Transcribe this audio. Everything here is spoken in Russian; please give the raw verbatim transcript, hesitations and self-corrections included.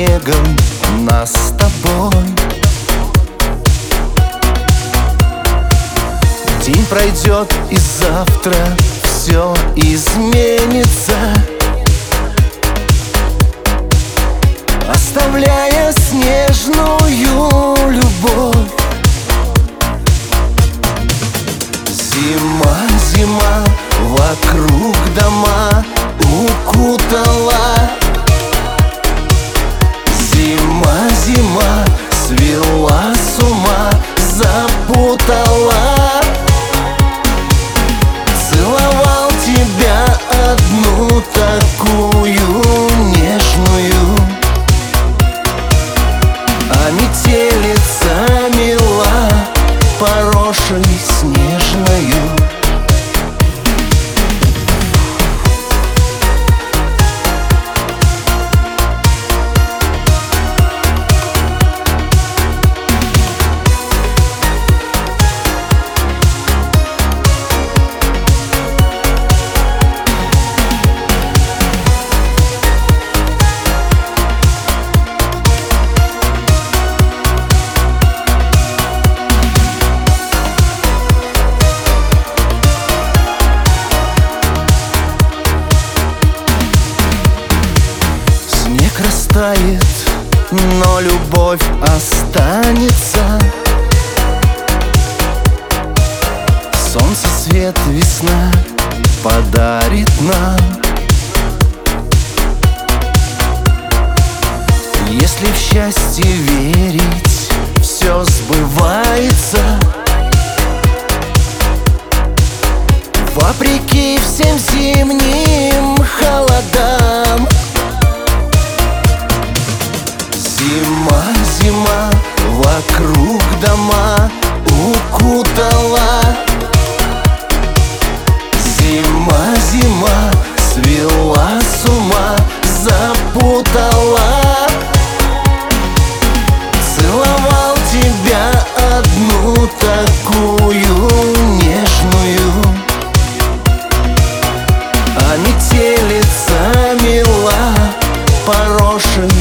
снегом нас с тобой. День пройдет, и завтра все изменится, оставляя снежную любовь. Зима, зима, вокруг дома укутала. Зима, зима, свела с ума, запутала. Целовал тебя одну такую нежную, а метелица мила, поросшей снежною. Растает, но любовь останется. Солнце, свет, весна подарит нам. Если в счастье верить, все сбывается. Вопреки всем зимним холодам. Зима, зима, вокруг дома укутала. Зима, зима, свела с ума, запутала. Целовал тебя одну такую нежную, а метелица мила, поросшей